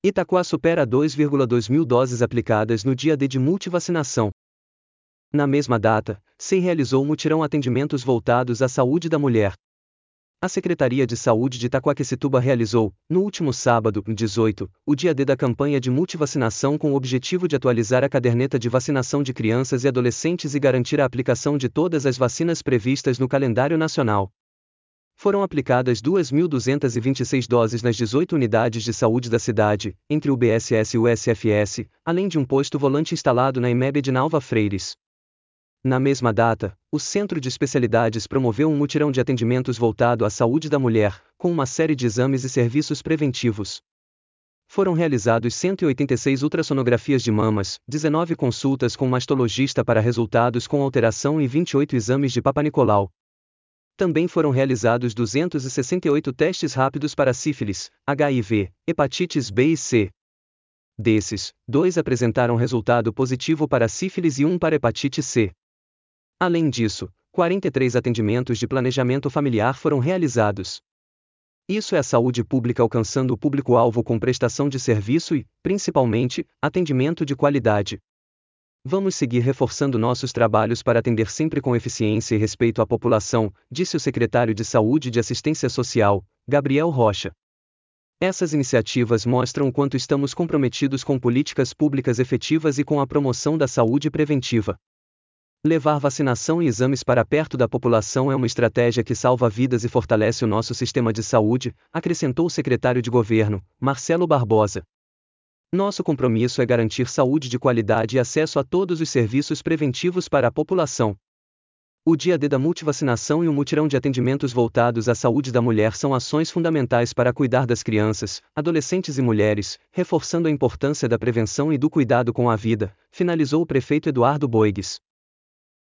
Itaquá supera 2,2 mil doses aplicadas no dia D de multivacinação. Na mesma data, SEI realizou mutirão atendimentos voltados à saúde da mulher. A Secretaria de Saúde de Itaquaquecetuba realizou, no último sábado, 18, o dia D da campanha de multivacinação com o objetivo de atualizar a caderneta de vacinação de crianças e adolescentes e garantir a aplicação de todas as vacinas previstas no calendário nacional. Foram aplicadas 2.226 doses nas 18 unidades de saúde da cidade, entre o BSS e o SFS, além de um posto volante instalado na EMEB de Nalva Freires. Na mesma data, o Centro de Especialidades promoveu um mutirão de atendimentos voltado à saúde da mulher, com uma série de exames e serviços preventivos. Foram realizados 186 ultrassonografias de mamas, 19 consultas com mastologista para resultados com alteração e 28 exames de Papanicolau. Também foram realizados 268 testes rápidos para sífilis, HIV, hepatites B e C. Desses, 2 apresentaram resultado positivo para sífilis e 1 para hepatite C. Além disso, 43 atendimentos de planejamento familiar foram realizados. Isso é a saúde pública alcançando o público-alvo com prestação de serviço e, principalmente, atendimento de qualidade. Vamos seguir reforçando nossos trabalhos para atender sempre com eficiência e respeito à população, disse o secretário de Saúde e de Assistência Social, Gabriel Rocha. Essas iniciativas mostram o quanto estamos comprometidos com políticas públicas efetivas e com a promoção da saúde preventiva. Levar vacinação e exames para perto da população é uma estratégia que salva vidas e fortalece o nosso sistema de saúde, acrescentou o secretário de Governo, Marcelo Barbosa. Nosso compromisso é garantir saúde de qualidade e acesso a todos os serviços preventivos para a população. O Dia D da multivacinação e o mutirão de atendimentos voltados à saúde da mulher são ações fundamentais para cuidar das crianças, adolescentes e mulheres, reforçando a importância da prevenção e do cuidado com a vida, finalizou o prefeito Eduardo Boigues.